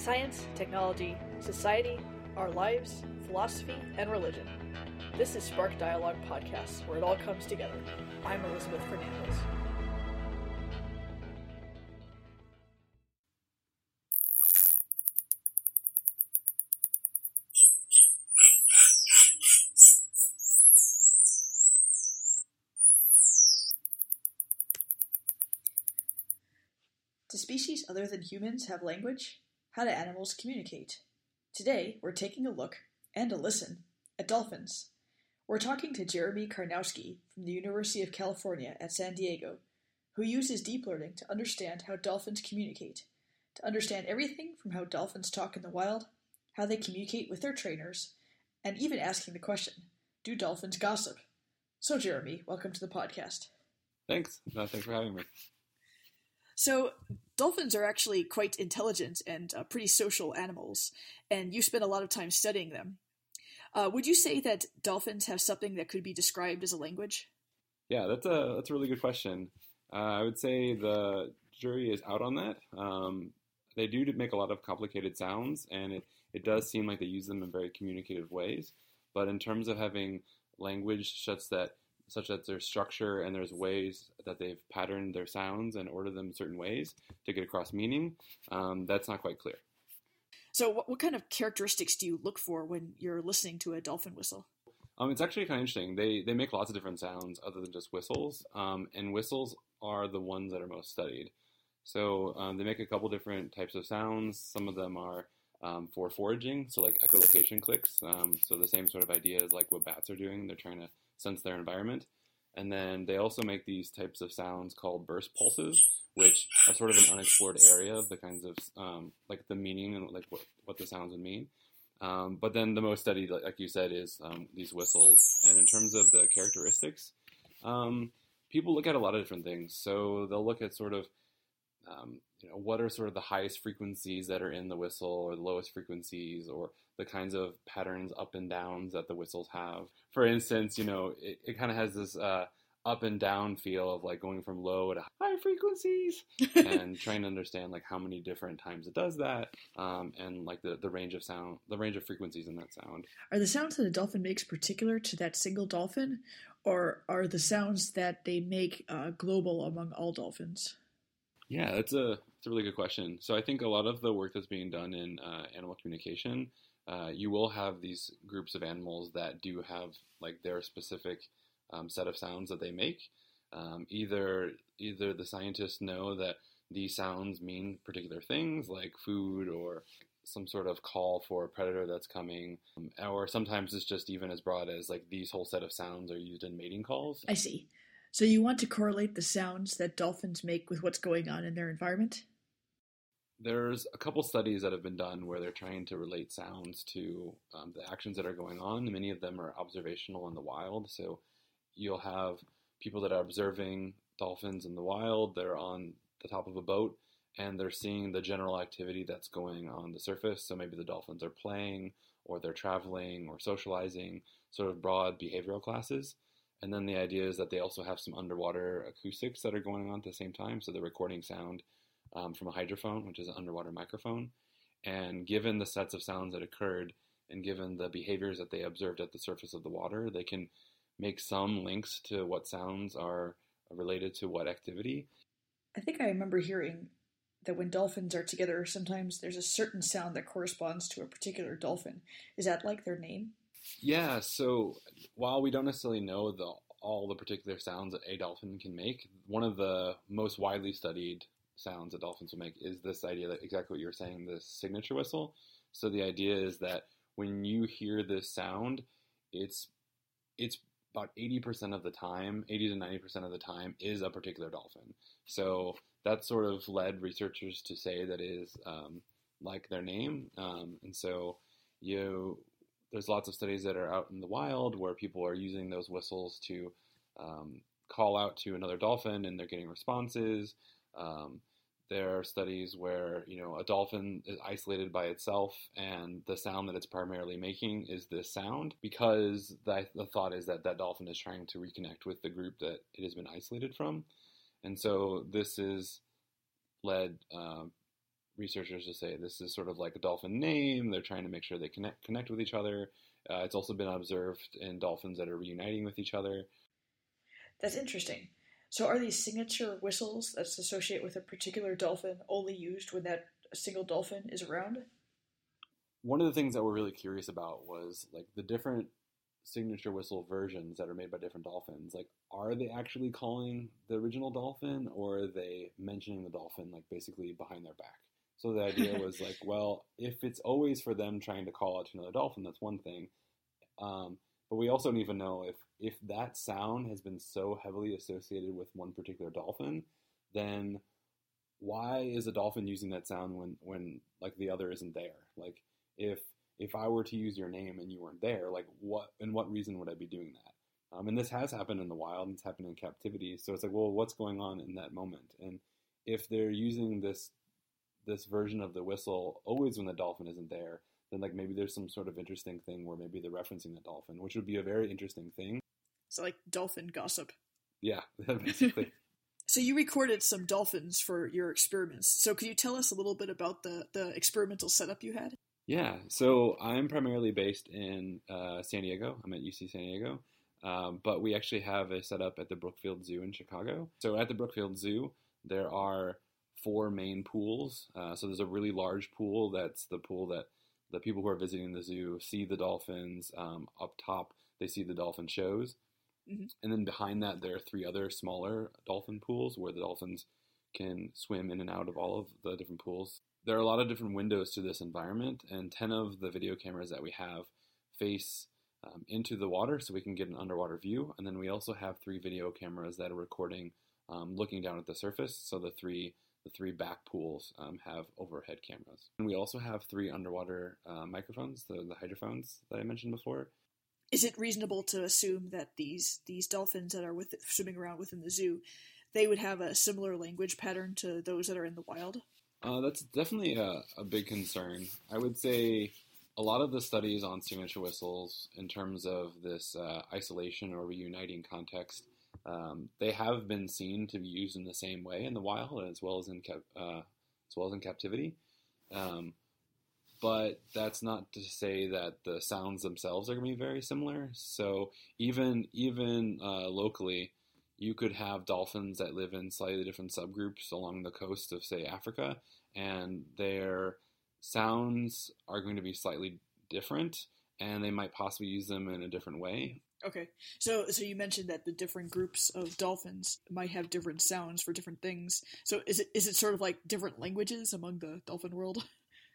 Science, technology, society, our lives, philosophy, and religion. This is Spark Dialogue Podcast, where it all comes together. I'm Elizabeth Fernandez. Do species other than humans have language? How do animals communicate? Today, we're taking a look, and a listen, at dolphins. We're talking to Jeremy Karnowski from the University of California at San Diego, who uses deep learning to understand how dolphins communicate, to understand everything from how dolphins talk in the wild, how they communicate with their trainers, and even asking the question, do dolphins gossip? So Jeremy, welcome to the podcast. Thanks. Thanks for having me. So, dolphins are actually quite intelligent and pretty social animals, and you spend a lot of time studying them. Would you say that dolphins have something that could be described as a language? Yeah, that's a really good question. I would say the jury is out on that. They do make a lot of complicated sounds, and it does seem like they use them in very communicative ways. But in terms of having language such that there's structure and there's ways that they've patterned their sounds and ordered them in certain ways to get across meaning, that's not quite clear. So what kind of characteristics do you look for when you're listening to a dolphin whistle? It's actually kind of interesting. They make lots of different sounds other than just whistles, and whistles are the ones that are most studied. So they make a couple different types of sounds. Some of them are for foraging, so like echolocation clicks. So the same sort of idea as like what bats are doing. They're trying to sense their environment. And then they also make these types of sounds called burst pulses, which are sort of an unexplored area of the kinds of like the meaning and like what the sounds would mean. But then the most studied, like you said, is these whistles. And in terms of the characteristics, people look at a lot of different things. So they'll look at sort of what are sort of the highest frequencies that are in the whistle, or the lowest frequencies, or the kinds of patterns up and downs that the whistles have. For instance, it kind of has this up and down feel of like going from low to high frequencies and trying to understand like how many different times it does that, and like the range of sound, the range of frequencies in that sound. Are the sounds that a dolphin makes particular to that single dolphin, or are the sounds that they make global among all dolphins? Yeah, that's a really good question. So I think a lot of the work that's being done in animal communication, you will have these groups of animals that do have like their specific set of sounds that they make. Either the scientists know that these sounds mean particular things like food or some sort of call for a predator that's coming, or sometimes it's just even as broad as like these whole set of sounds are used in mating calls. I see. So you want to correlate the sounds that dolphins make with what's going on in their environment? There's a couple studies that have been done where they're trying to relate sounds to the actions that are going on. Many of them are observational in the wild. So you'll have people that are observing dolphins in the wild. They're on the top of a boat, and they're seeing the general activity that's going on the surface. So maybe the dolphins are playing, or they're traveling, or socializing, sort of broad behavioral classes. And then the idea is that they also have some underwater acoustics that are going on at the same time. So they're recording sound from a hydrophone, which is an underwater microphone. And given the sets of sounds that occurred, and given the behaviors that they observed at the surface of the water, they can make some links to what sounds are related to what activity. I think I remember hearing that when dolphins are together, sometimes there's a certain sound that corresponds to a particular dolphin. Is that like their name? Yeah, so while we don't necessarily know all the particular sounds that a dolphin can make, one of the most widely studied sounds that dolphins will make is this idea that exactly what you were saying, this signature whistle. So the idea is that when you hear this sound, it's about 80% of the time, 80 to 90% of the time is a particular dolphin. So that sort of led researchers to say that is like their name. And so there's lots of studies that are out in the wild where people are using those whistles to call out to another dolphin, and they're getting responses. There are studies where, a dolphin is isolated by itself, and the sound that it's primarily making is this sound, because the thought is that dolphin is trying to reconnect with the group that it has been isolated from. And so this is led researchers to say this is sort of like a dolphin name. They're trying to make sure they connect with each other. It's also been observed in dolphins that are reuniting with each other. That's interesting. So are these signature whistles that's associated with a particular dolphin only used when that single dolphin is around? One of the things that we're really curious about was like the different signature whistle versions that are made by different dolphins. Like, are they actually calling the original dolphin, or are they mentioning the dolphin like basically behind their back? So the idea was like, well, if it's always for them trying to call out to another dolphin, that's one thing. But we also need to know if that sound has been so heavily associated with one particular dolphin, then why is a dolphin using that sound when like the other isn't there? Like if I were to use your name and you weren't there, like what reason would I be doing that? And this has happened in the wild, and it's happened in captivity. So it's like, well, what's going on in that moment? And if they're using this version of the whistle always when the dolphin isn't there, then like maybe there's some sort of interesting thing where maybe they're referencing the dolphin, which would be a very interesting thing. So like dolphin gossip. Yeah, basically. So you recorded some dolphins for your experiments. So could you tell us a little bit about the experimental setup you had? Yeah, so I'm primarily based in San Diego. I'm at UC San Diego. But we actually have a setup at the Brookfield Zoo in Chicago. So at the Brookfield Zoo, there are 4 main pools. So there's a really large pool. That's the pool that the people who are visiting the zoo see the dolphins. Up top, they see the dolphin shows. Mm-hmm. And then behind that, there are 3 other smaller dolphin pools where the dolphins can swim in and out of all of the different pools. There are a lot of different windows to this environment, and 10 of the video cameras that we have face into the water so we can get an underwater view. And then we also have 3 video cameras that are recording looking down at the surface. So the three back pools have overhead cameras. And we also have 3 underwater microphones, the hydrophones that I mentioned before. Is it reasonable to assume that these dolphins that are swimming around within the zoo, they would have a similar language pattern to those that are in the wild? That's definitely a big concern. I would say a lot of the studies on signature whistles in terms of this isolation or reuniting context, they have been seen to be used in the same way in the wild as well as in captivity. But that's not to say that the sounds themselves are going to be very similar. So even locally, you could have dolphins that live in slightly different subgroups along the coast of, say, Africa, and their sounds are going to be slightly different, and they might possibly use them in a different way. Okay, so you mentioned that the different groups of dolphins might have different sounds for different things. So is it sort of like different languages among the dolphin world?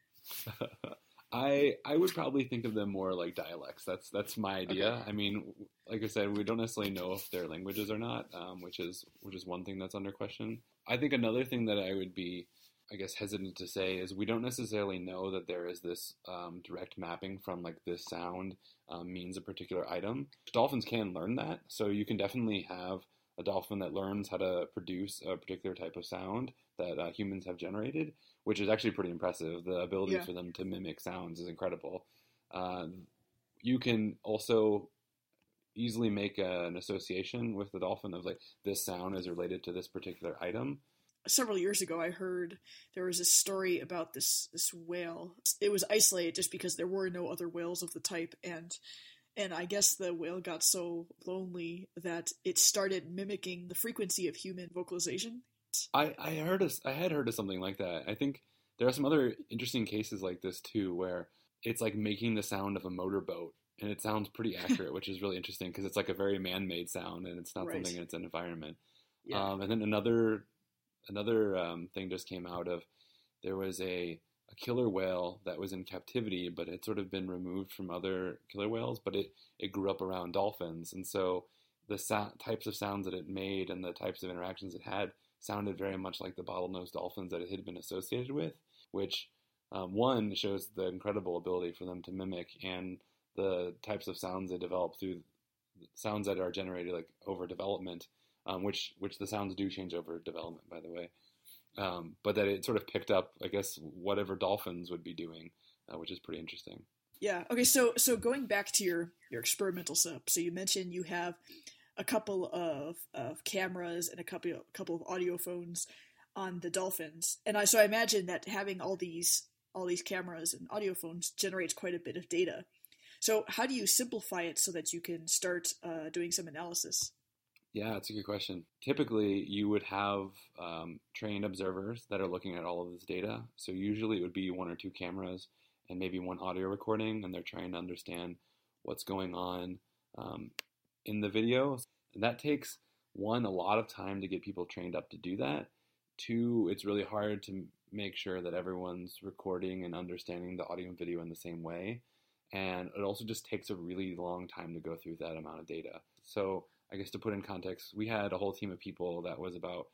I would probably think of them more like dialects. That's my idea. Okay. I mean, like I said, we don't necessarily know if they're languages or not, which is one thing that's under question. I think another thing that I would be, I guess, hesitant to say is we don't necessarily know that there is this direct mapping from like this sound means a particular item. Dolphins can learn that, so you can definitely have a dolphin that learns how to produce a particular type of sound that humans have generated, which is actually pretty impressive. The ability for them to mimic sounds is incredible. You can also easily make an association with the dolphin of like, this sound is related to this particular item. Several years ago, I heard there was a story about this whale. It was isolated just because there were no other whales of the type, and I guess the whale got so lonely that it started mimicking the frequency of human vocalization. I had heard of something like that. I think there are some other interesting cases like this too, where it's like making the sound of a motorboat, and it sounds pretty accurate, which is really interesting because it's like a very man-made sound, and it's not something in its environment. Yeah. And then another thing just came out of, there was a killer whale that was in captivity, but it sort of been removed from other killer whales, but it grew up around dolphins. And so the types of sounds that it made and the types of interactions it had sounded very much like the bottlenose dolphins that it had been associated with, which one shows the incredible ability for them to mimic, and the types of sounds they develop through sounds that are generated like over development, which the sounds do change over development, by the way. But that it sort of picked up, I guess, whatever dolphins would be doing, which is pretty interesting. Yeah. Okay. So going back to your experimental setup, so you mentioned you have a couple of cameras and a couple of audio phones. on the dolphins, and I imagine that having all these cameras and audio phones generates quite a bit of data. So how do you simplify it so that you can start doing some analysis? Yeah, that's a good question. Typically, you would have trained observers that are looking at all of this data. So usually it would be one or two cameras and maybe one audio recording, and they're trying to understand what's going on in the video. And that takes, one, a lot of time to get people trained up to do that. Two, it's really hard to make sure that everyone's recording and understanding the audio and video in the same way. And it also just takes a really long time to go through that amount of data. So I guess to put in context, we had a whole team of people that was about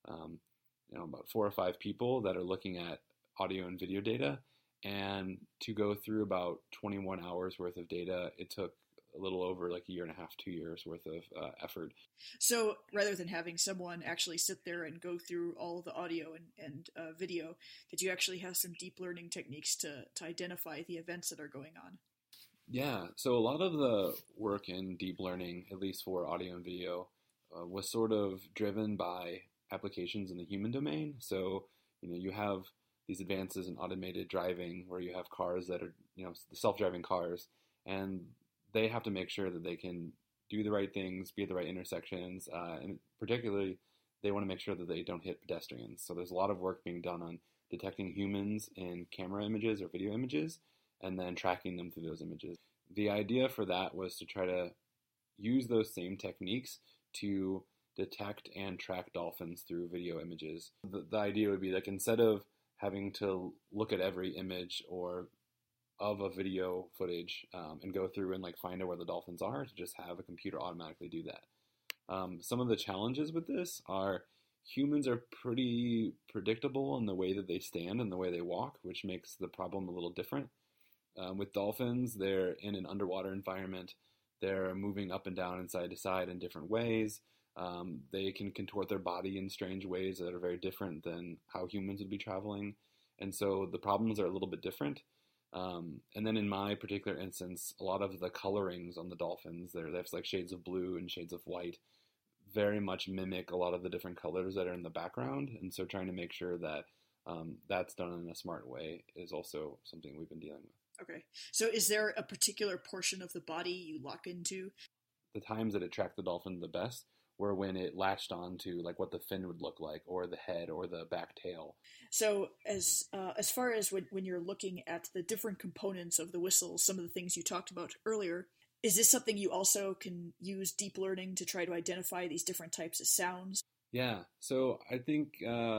4 or 5 people that are looking at audio and video data. And to go through about 21 hours worth of data, it took a little over like a year and a half, 2 years worth of effort. So rather than having someone actually sit there and go through all of the audio and video, did you actually have some deep learning techniques to identify the events that are going on? Yeah, so a lot of the work in deep learning, at least for audio and video, was sort of driven by applications in the human domain. So, you have these advances in automated driving where you have cars that are, self-driving cars, and they have to make sure that they can do the right things, be at the right intersections, and particularly they want to make sure that they don't hit pedestrians. So there's a lot of work being done on detecting humans in camera images or video images, and then tracking them through those images. The idea for that was to try to use those same techniques to detect and track dolphins through video images. The idea would be like, instead of having to look at every image or of a video footage and go through and like find out where the dolphins are, to just have a computer automatically do that. Some of the challenges with this are humans are pretty predictable in the way that they stand and the way they walk, which makes the problem a little different. With dolphins, they're in an underwater environment. They're moving up and down and side to side in different ways. They can contort their body in strange ways that are very different than how humans would be traveling. And so the problems are a little bit different. And then in my particular instance, a lot of the colorings on the dolphins, they have like shades of blue and shades of white, very much mimic a lot of the different colors that are in the background. And so trying to make sure that that's done in a smart way is also something we've been dealing with. Okay. So is there a particular portion of the body you lock into? The times that it tracked the dolphin the best were when it latched on to like what the fin would look like, or the head, or the back tail. So as far as when you're looking at the different components of the whistle, some of the things you talked about earlier, is this something you also can use deep learning to try to identify these different types of sounds? Yeah. So I think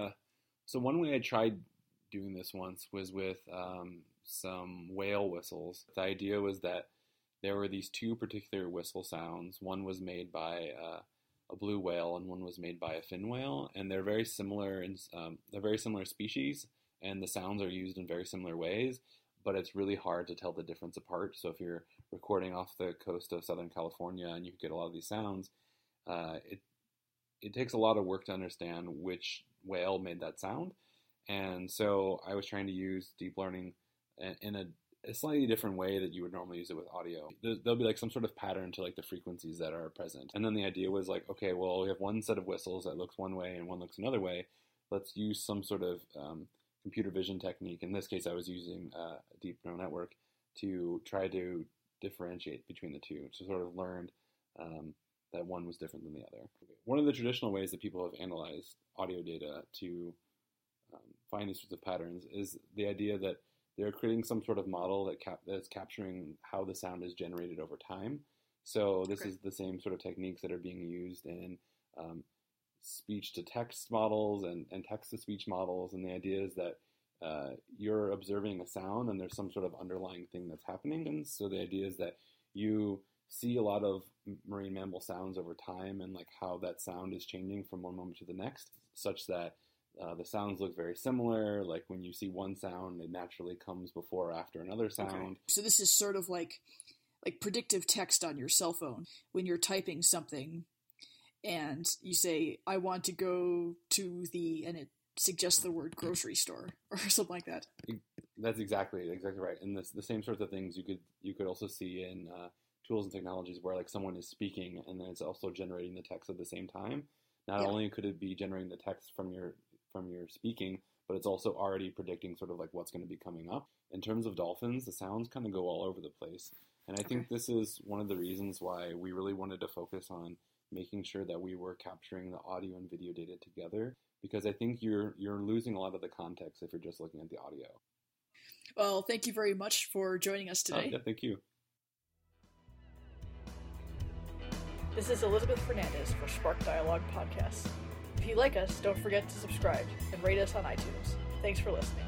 so one way I tried doing this once was with some whale whistles. The idea was that there were these two particular whistle sounds. One was made by a blue whale, and one was made by a fin whale, and they're very similar. They're very similar species, and the sounds are used in very similar ways. But it's really hard to tell the difference apart. So if you're recording off the coast of Southern California and you get a lot of these sounds, it takes a lot of work to understand which whale made that sound. And so I was trying to use deep learning in a slightly different way that you would normally use it with audio. There'll be like some sort of pattern to like the frequencies that are present. And then the idea was like, okay, well, we have one set of whistles that looks one way and one looks another way. Let's use some sort of computer vision technique. In this case, I was using a deep neural network to try to differentiate between the two, to sort of learn that one was different than the other. One of the traditional ways that people have analyzed audio data to find these sorts of patterns is the idea that they're creating some sort of model that's capturing how the sound is generated over time. So this is the same sort of techniques that are being used in speech-to-text models and text-to-speech models. And the idea is that you're observing a sound and there's some sort of underlying thing that's happening. And so the idea is that you see a lot of marine mammal sounds over time and like how that sound is changing from one moment to the next, such that the sounds look very similar. Like when you see one sound, it naturally comes before or after another sound. Okay. So this is sort of like predictive text on your cell phone. When you're typing something and you say, I want to go to and it suggests the word grocery store or something like that. That's exactly right. And the same sorts of things you could also see in tools and technologies where like someone is speaking and then it's also generating the text at the same time. Not only could it be generating the text from from your speaking, but it's also already predicting sort of like what's going to be coming up. In terms of dolphins, the sounds kind of go all over the place. And I think this is one of the reasons why we really wanted to focus on making sure that we were capturing the audio and video data together, because I think you're losing a lot of the context if you're just looking at the audio. Well, thank you very much for joining us today. Yeah, thank you. This is Elizabeth Fernandez for Spark Dialogue Podcast. If you like us, don't forget to subscribe and rate us on iTunes. Thanks for listening.